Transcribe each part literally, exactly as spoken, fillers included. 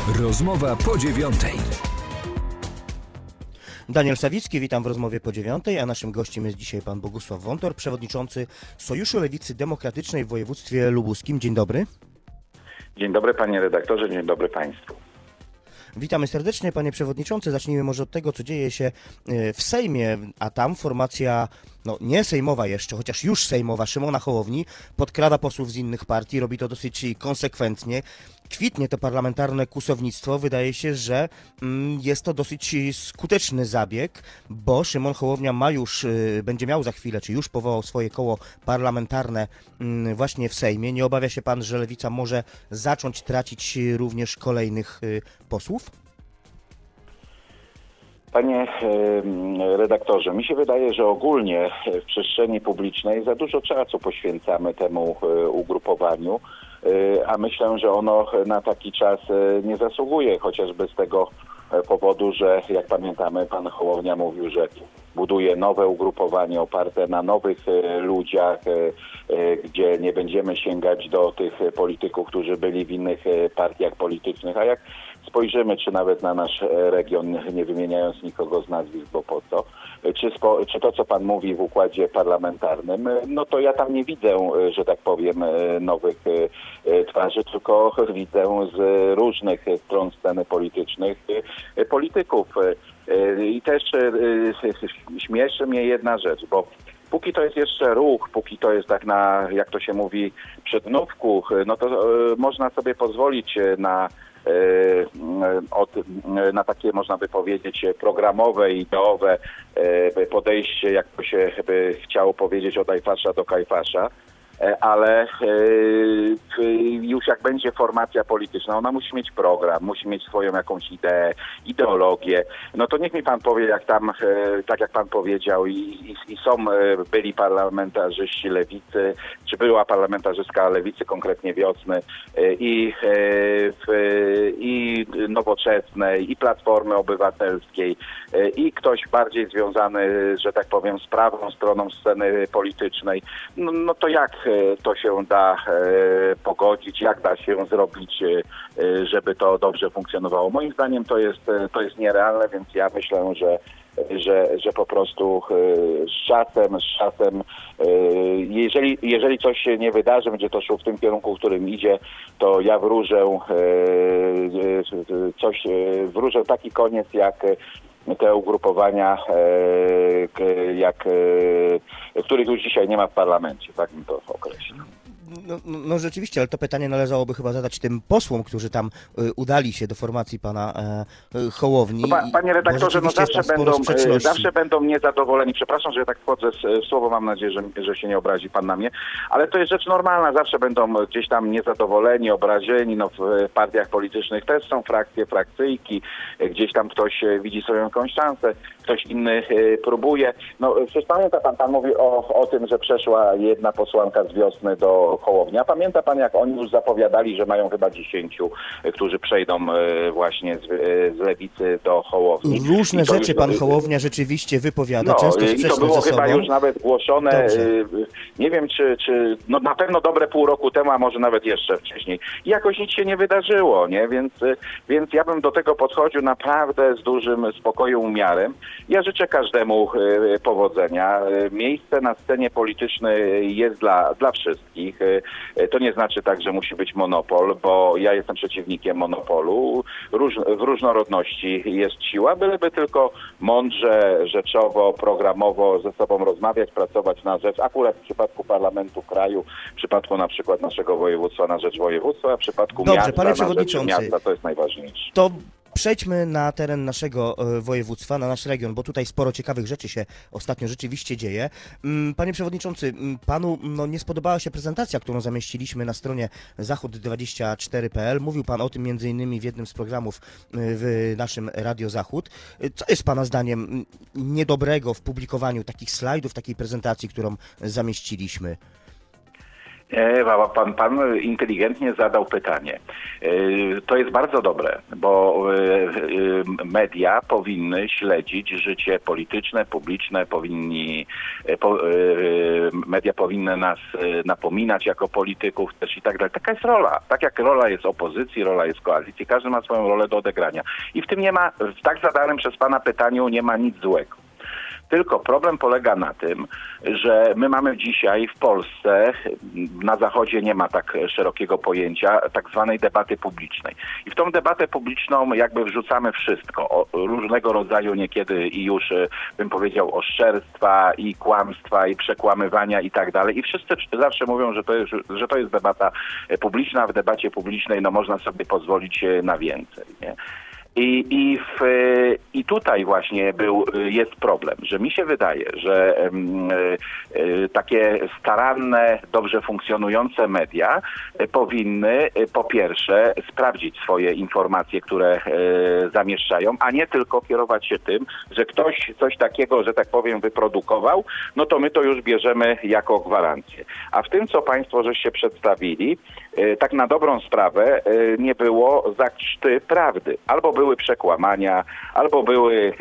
Rozmowa po dziewiątej. Daniel Sawicki, witam w rozmowie po dziewiątej, a naszym gościem jest dzisiaj pan Bogusław Wątor, przewodniczący Sojuszu Lewicy Demokratycznej w województwie lubuskim. Dzień dobry. Dzień dobry panie redaktorze, dzień dobry państwu. Witamy serdecznie, panie przewodniczący. Zacznijmy może od tego, co dzieje się w Sejmie, a tam formacja, no nie sejmowa jeszcze, chociaż już sejmowa, Szymona Hołowni, podkrada posłów z innych partii, robi to dosyć konsekwentnie. Kwitnie to parlamentarne kłusownictwo. Wydaje się, że jest to dosyć skuteczny zabieg, bo Szymon Hołownia ma już, będzie miał za chwilę, czy już powołał swoje koło parlamentarne właśnie w Sejmie. Nie obawia się pan, że Lewica może zacząć tracić również kolejnych posłów? Panie redaktorze, mi się wydaje, że ogólnie w przestrzeni publicznej za dużo czasu poświęcamy temu ugrupowaniu, a myślę, że ono na taki czas nie zasługuje, chociażby z tego powodu, że jak pamiętamy, pan Hołownia mówił, że buduje nowe ugrupowanie oparte na nowych ludziach, gdzie nie będziemy sięgać do tych polityków, którzy byli w innych partiach politycznych, a jak spojrzymy, czy nawet na nasz region, nie wymieniając nikogo z nazwisk, bo po co, czy, spo, czy to, co pan mówi w układzie parlamentarnym, no to ja tam nie widzę, że tak powiem, nowych twarzy, tylko widzę z różnych stron sceny politycznych polityków. I też śmieszy mnie jedna rzecz, bo póki to jest jeszcze ruch, póki to jest tak na, jak to się mówi, przednówku, no to można sobie pozwolić na Od, na takie, można by powiedzieć, programowe, ideowe podejście, jak to się by chciało powiedzieć, od Ajfasza do Kajfasza, ale już jak będzie formacja polityczna, ona musi mieć program, musi mieć swoją jakąś ideę, ideologię. No to niech mi pan powie, jak tam, tak jak pan powiedział, i, i, i są byli parlamentarzyści Lewicy, czy była parlamentarzystka Lewicy, konkretnie Wiosny, i, i Nowoczesnej, i Platformy Obywatelskiej, i ktoś bardziej związany, że tak powiem, z prawą stroną sceny politycznej. No, no to jak to się da pogodzić, jak da się zrobić, żeby to dobrze funkcjonowało? Moim zdaniem to jest, to jest nierealne, więc ja myślę, że Że, że po prostu z czasem, z czasem, jeżeli, jeżeli coś się nie wydarzy, będzie to szło w tym kierunku, w którym idzie, to ja wróżę coś, wróżę taki koniec, jak te ugrupowania, jak, których już dzisiaj nie ma w parlamencie, tak bym to określił. No, no rzeczywiście, ale to pytanie należałoby chyba zadać tym posłom, którzy tam y, udali się do formacji pana y, Hołowni. No, pa, panie redaktorze, no zawsze będą, zawsze będą niezadowoleni. Przepraszam, że ja tak wchodzę w słowo, mam nadzieję, że, że się nie obrazi pan na mnie, ale to jest rzecz normalna. Zawsze będą gdzieś tam niezadowoleni, obrażeni. No, w partiach politycznych też są frakcje, frakcyjki. Gdzieś tam ktoś widzi swoją jakąś szansę, ktoś inny y, próbuje. No przecież pamięta pan, pan mówi o, o tym, że przeszła jedna posłanka z Wiosny do Hołownia. Pamięta pan, jak oni już zapowiadali, że mają chyba dziesięciu, którzy przejdą właśnie z, z Lewicy do Hołowni. Różne rzeczy już pan Hołownia rzeczywiście wypowiada, no, często i to było chyba już nawet głoszone, Dobrze. nie wiem czy, czy, no na pewno dobre pół roku temu, a może nawet jeszcze wcześniej. I jakoś nic się nie wydarzyło, nie? Więc, więc ja bym do tego podchodził naprawdę z dużym spokojem, umiarem. Ja życzę każdemu powodzenia. Miejsce na scenie politycznej jest dla, dla wszystkich. To nie znaczy tak, że musi być monopol, bo ja jestem przeciwnikiem monopolu. Róż, w różnorodności jest siła, byleby tylko mądrze, rzeczowo, programowo ze sobą rozmawiać, pracować na rzecz, akurat w przypadku parlamentu kraju, w przypadku na przykład naszego województwa na rzecz województwa, w przypadku Dobrze, miasta panie na przewodniczący, rzecz miasta, to jest najważniejsze. To przejdźmy na teren naszego województwa, na nasz region, bo tutaj sporo ciekawych rzeczy się ostatnio rzeczywiście dzieje. Panie przewodniczący, panu no, nie spodobała się prezentacja, którą zamieściliśmy na stronie zachód dwadzieścia cztery kropka p l. Mówił pan o tym między innymi w jednym z programów w naszym Radio Zachód. Co jest pana zdaniem niedobrego w publikowaniu takich slajdów, takiej prezentacji, którą zamieściliśmy? Ewa, pan, pan inteligentnie zadał pytanie. To jest bardzo dobre, bo media powinny śledzić życie polityczne, publiczne, powinni, media powinny nas napominać jako polityków też i tak dalej. Taka jest rola. Tak jak rola jest opozycji, rola jest koalicji, każdy ma swoją rolę do odegrania. I w tym nie ma, w tak zadanym przez pana pytaniu nie ma nic złego. Tylko problem polega na tym, że my mamy dzisiaj w Polsce, na Zachodzie nie ma tak szerokiego pojęcia tak zwanej debaty publicznej. I w tą debatę publiczną jakby wrzucamy wszystko, o, różnego rodzaju niekiedy i już bym powiedział oszczerstwa i kłamstwa i przekłamywania i tak dalej. I wszyscy zawsze mówią, że to jest, że to jest debata publiczna. W debacie publicznej no, można sobie pozwolić na więcej, nie? I, i, w, I tutaj właśnie był, jest problem, że mi się wydaje, że um, y, takie staranne, dobrze funkcjonujące media y, powinny y, po pierwsze sprawdzić swoje informacje, które y, zamieszczają, a nie tylko kierować się tym, że ktoś coś takiego, że tak powiem, wyprodukował, no to my to już bierzemy jako gwarancję. A w tym, co państwo żeście przedstawili, y, tak na dobrą sprawę y, nie było za krzty prawdy. Albo były przekłamania, albo były e,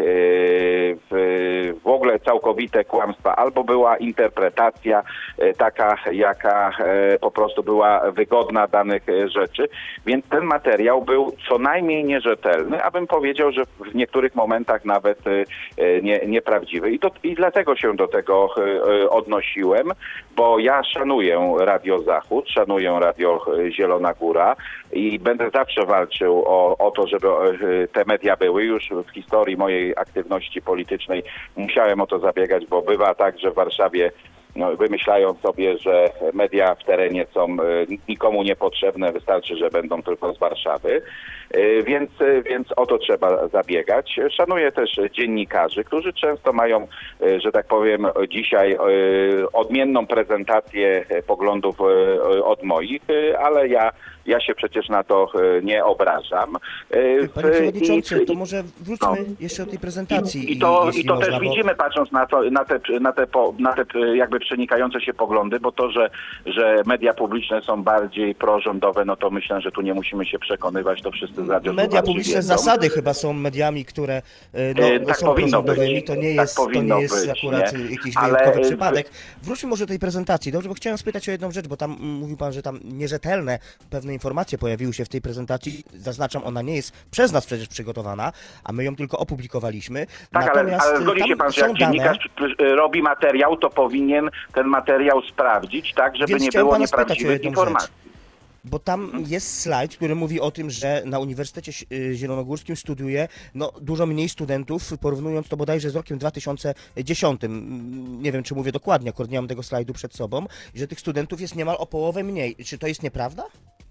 w, w ogóle całkowite kłamstwa, albo była interpretacja e, taka, jaka e, po prostu była wygodna danych e, rzeczy. Więc ten materiał był co najmniej nierzetelny, a bym powiedział, że w niektórych momentach nawet e, nie, nieprawdziwy. I, to, I dlatego się do tego e, odnosiłem, bo ja szanuję Radio Zachód, szanuję Radio Zielona Góra i będę zawsze walczył o, o to, żeby te media były. Już w historii mojej aktywności politycznej musiałem o to zabiegać, bo bywa tak, że w Warszawie no, wymyślają sobie, że media w terenie są nikomu niepotrzebne, wystarczy, że będą tylko z Warszawy. Więc, więc o to trzeba zabiegać. Szanuję też dziennikarzy, którzy często mają, że tak powiem, dzisiaj odmienną prezentację poglądów od moich, ale ja Ja się przecież na to nie obrażam. Panie Przewodniczący, to może wróćmy no. jeszcze do tej prezentacji. I, i to, i, i to można, też bo... widzimy, patrząc na, to, na, te, na, te, na te jakby przenikające się poglądy, bo to, że, że media publiczne są bardziej prorządowe, no to myślę, że tu nie musimy się przekonywać, to wszyscy z Media publiczne z zasady chyba są mediami, które no, e, tak są prorządowymi. To nie jest, tak to nie jest być, akurat nie? jakiś Ale... wyjątkowy przypadek. Wróćmy może do tej prezentacji, dobrze, bo chciałem spytać o jedną rzecz, bo tam mówił pan, że tam nierzetelne pewne informacje pojawiły się w tej prezentacji. Zaznaczam, ona nie jest przez nas przecież przygotowana, a my ją tylko opublikowaliśmy. Tak, Natomiast ale, ale zgodzi się pan, że jak dziennikarz dane... robi materiał, to powinien ten materiał sprawdzić, tak, żeby Więc nie było nieprawdziwych informacji. Rzecz. Bo tam jest slajd, który mówi o tym, że na Uniwersytecie Zielonogórskim studiuje no, dużo mniej studentów, porównując to bodajże z rokiem dwa tysiące dziesiątym. Nie wiem, czy mówię dokładnie, akurat nie mam tego slajdu przed sobą, że tych studentów jest niemal o połowę mniej. Czy to jest nieprawda?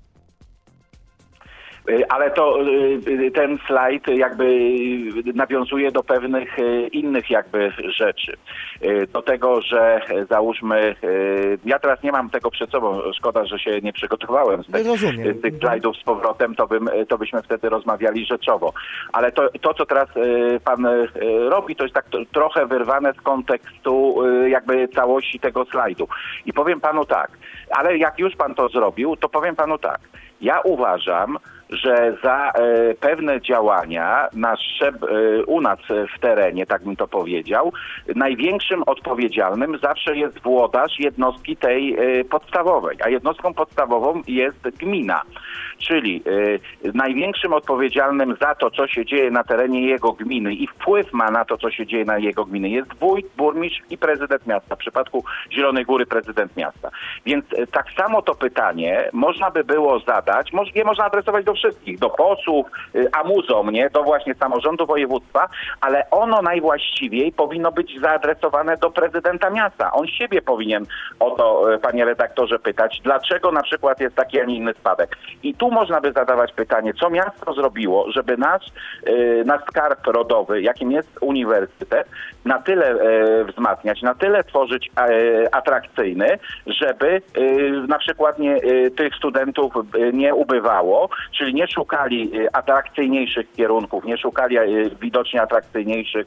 Ale to ten slajd jakby nawiązuje do pewnych innych jakby rzeczy. Do tego, że załóżmy, ja teraz nie mam tego przed sobą, szkoda, że się nie przygotowałem z, te, z tych slajdów z powrotem, to, bym, to byśmy wtedy rozmawiali rzeczowo. Ale to, to, co teraz pan robi, to jest tak trochę wyrwane z kontekstu jakby całości tego slajdu. I powiem panu tak, ale jak już pan to zrobił, to powiem panu tak. Ja uważam, że za e, pewne działania na szczeb, e, u nas w terenie, tak bym to powiedział, największym odpowiedzialnym zawsze jest włodarz jednostki tej e, podstawowej, a jednostką podstawową jest gmina. Czyli e, największym odpowiedzialnym za to, co się dzieje na terenie jego gminy i wpływ ma na to, co się dzieje na jego gminy, jest wójt, burmistrz i prezydent miasta. W przypadku Zielonej Góry prezydent miasta. Więc e, tak samo to pytanie można by było zadać, moż, nie można adresować do wszystkich, do posłów, a muzom, nie, do właśnie samorządu województwa, ale ono najwłaściwiej powinno być zaadresowane do prezydenta miasta. On siebie powinien o to, panie redaktorze, pytać, dlaczego na przykład jest taki, a nie inny spadek. I tu można by zadawać pytanie, co miasto zrobiło, żeby nasz, nasz skarb rodowy, jakim jest uniwersytet, na tyle wzmacniać, na tyle tworzyć atrakcyjny, żeby na przykład nie, tych studentów nie ubywało, czyli czyli nie szukali atrakcyjniejszych kierunków, nie szukali widocznie atrakcyjniejszych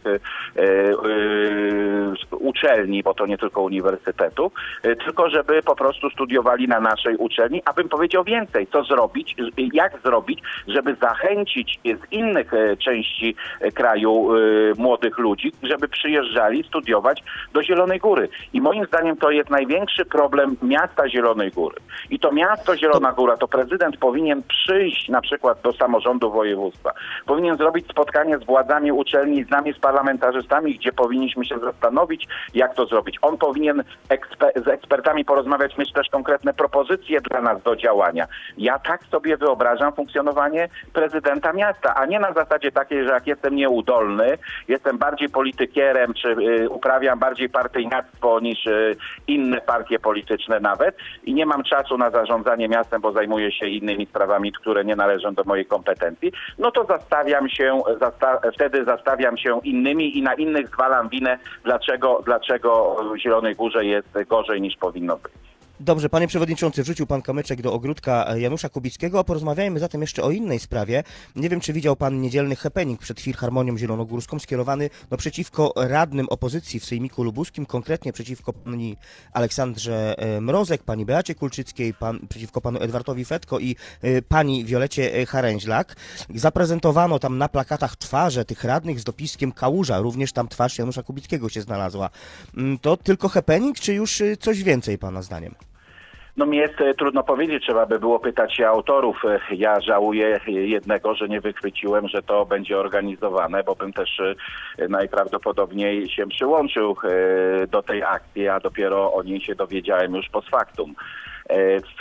uczelni, bo to nie tylko uniwersytetów, tylko żeby po prostu studiowali na naszej uczelni, abym powiedział więcej, co zrobić, jak zrobić, żeby zachęcić z innych części kraju młodych ludzi, żeby przyjeżdżali studiować do Zielonej Góry. I moim zdaniem to jest największy problem miasta Zielonej Góry. I to miasto Zielona Góra, to prezydent powinien przyjść na przykład do samorządu województwa. Powinien zrobić spotkanie z władzami uczelni, z nami, z parlamentarzystami, gdzie powinniśmy się zastanowić, jak to zrobić. On powinien eksper- z ekspertami porozmawiać, mieć też konkretne propozycje dla nas do działania. Ja tak sobie wyobrażam funkcjonowanie prezydenta miasta, a nie na zasadzie takiej, że jak jestem nieudolny, jestem bardziej politykierem, czy y, uprawiam bardziej partyjniactwo niż y, inne partie polityczne nawet i nie mam czasu na zarządzanie miastem, bo zajmuję się innymi sprawami, które nie należą do mojej kompetencji, no to zastawiam się, zasta- wtedy zastawiam się innymi i na innych zwalam winę, dlaczego, dlaczego w Zielonej Górze jest gorzej niż powinno być. Dobrze, panie przewodniczący, wrzucił pan kamyczek do ogródka Janusza Kubickiego, a porozmawiajmy zatem jeszcze o innej sprawie. Nie wiem, czy widział pan niedzielny happening przed Filharmonią Zielonogórską skierowany no, przeciwko radnym opozycji w Sejmiku Lubuskim, konkretnie przeciwko pani Aleksandrze Mrozek, pani Beacie Kulczyckiej, pan, przeciwko panu Edwardowi Fetko i y, pani Wiolecie Haręźlak. Zaprezentowano tam na plakatach twarze tych radnych z dopiskiem Kałuża, również tam twarz Janusza Kubickiego się znalazła. To tylko happening, czy już coś więcej pana zdaniem? No mi jest e, trudno powiedzieć, trzeba by było pytać się autorów. E, ja żałuję jednego, że nie wychwyciłem, że to będzie organizowane, bo bym też e, najprawdopodobniej się przyłączył e, do tej akcji, a dopiero o niej się dowiedziałem już post factum. E, w,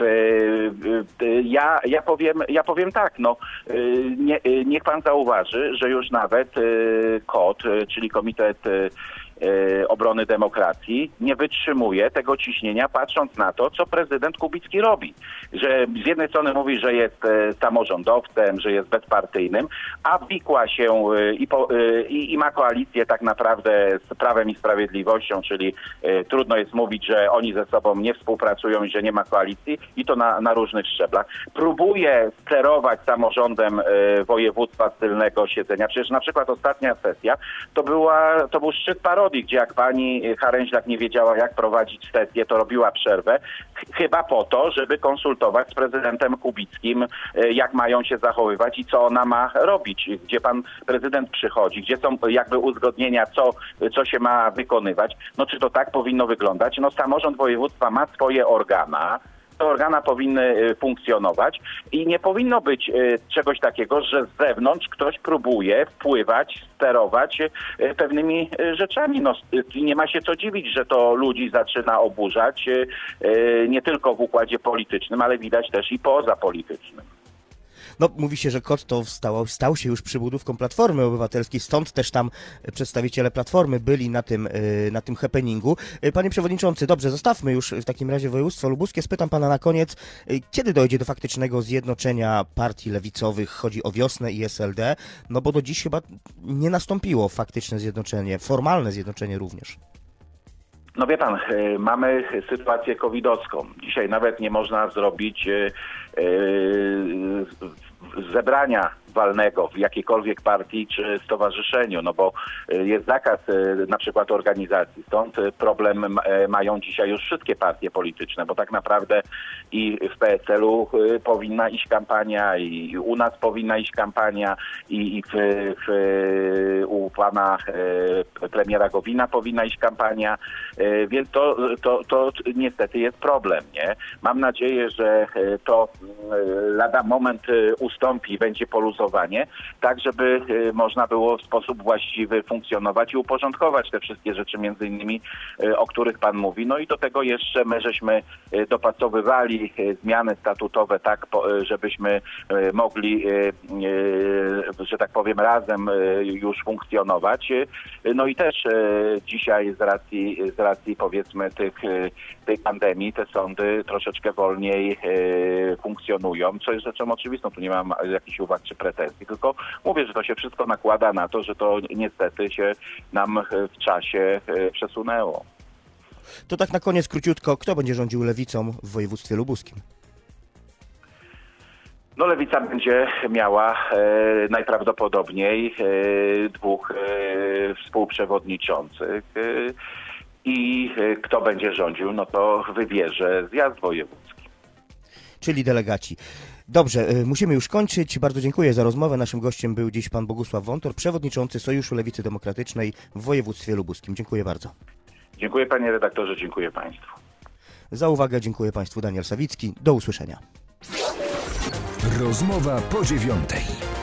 e, ja, ja, powiem, ja powiem tak, no, e, nie, e, niech pan zauważy, że już nawet e, KOD, e, czyli Komitet e, Obrony Demokracji nie wytrzymuje tego ciśnienia, patrząc na to, co prezydent Kubicki robi. Że z jednej strony mówi, że jest e, samorządowcem, że jest bezpartyjnym, a wikła się e, i, po, e, i, i ma koalicję tak naprawdę z Prawem i Sprawiedliwością, czyli e, trudno jest mówić, że oni ze sobą nie współpracują i że nie ma koalicji i to na, na różnych szczeblach. Próbuje sterować samorządem e, województwa z tylnego siedzenia. Przecież na przykład ostatnia sesja to, była, to był szczyt parodii, gdzie jak pani Haręźlak nie wiedziała, jak prowadzić sesję, to robiła przerwę, chyba po to, żeby konsultować z prezydentem Kubickim, jak mają się zachowywać i co ona ma robić, gdzie pan prezydent przychodzi, gdzie są jakby uzgodnienia, co, co się ma wykonywać. No czy to tak powinno wyglądać? No samorząd województwa ma swoje organa, te organa powinny funkcjonować i nie powinno być czegoś takiego, że z zewnątrz ktoś próbuje wpływać, sterować pewnymi rzeczami. No, nie ma się co dziwić, że to ludzi zaczyna oburzać nie tylko w układzie politycznym, ale widać też i poza politycznym. No, mówi się, że KOD to stał, stał się już przybudówką Platformy Obywatelskiej, stąd też tam przedstawiciele Platformy byli na tym, na tym happeningu. Panie przewodniczący, dobrze, zostawmy już w takim razie województwo lubuskie. Spytam pana na koniec, kiedy dojdzie do faktycznego zjednoczenia partii lewicowych, chodzi o Wiosnę i S L D, no bo do dziś chyba nie nastąpiło faktyczne zjednoczenie, formalne zjednoczenie również. No wie pan, mamy sytuację covidowską. Dzisiaj nawet nie można zrobić zebrania walnego w jakiejkolwiek partii czy stowarzyszeniu, no bo jest zakaz na przykład organizacji. Stąd problem mają dzisiaj już wszystkie partie polityczne, bo tak naprawdę i w P S L u powinna iść kampania, i u nas powinna iść kampania, i w, w, u pana premiera Gowina powinna iść kampania, więc to, to, to niestety jest problem, nie? Mam nadzieję, że to lada moment ustąpi, będzie poluzowanie, tak żeby można było w sposób właściwy funkcjonować i uporządkować te wszystkie rzeczy, między innymi o których pan mówi. No i do tego jeszcze my żeśmy dopasowywali zmiany statutowe tak, żebyśmy mogli, że tak powiem, razem już funkcjonować. No i też dzisiaj z racji, z racji powiedzmy tych, tej pandemii te sądy troszeczkę wolniej funkcjonują, co jest rzeczą oczywistą. Tu nie mam jakichś uwag czy pretensji, tylko mówię, że to się wszystko nakłada na to, że to niestety się nam w czasie przesunęło. To tak na koniec króciutko, kto będzie rządził lewicą w województwie lubuskim? No Lewica będzie miała e, najprawdopodobniej e, dwóch e, współprzewodniczących e, i e, kto będzie rządził, no to wybierze zjazd wojewódzki. Czyli delegaci. Dobrze, y, musimy już kończyć. Bardzo dziękuję za rozmowę. Naszym gościem był dziś pan Bogusław Wątor, przewodniczący Sojuszu Lewicy Demokratycznej w województwie lubuskim. Dziękuję bardzo. Dziękuję panie redaktorze, dziękuję państwu. Za uwagę dziękuję państwu. Daniel Sawicki. Do usłyszenia. Rozmowa po dziewiątej.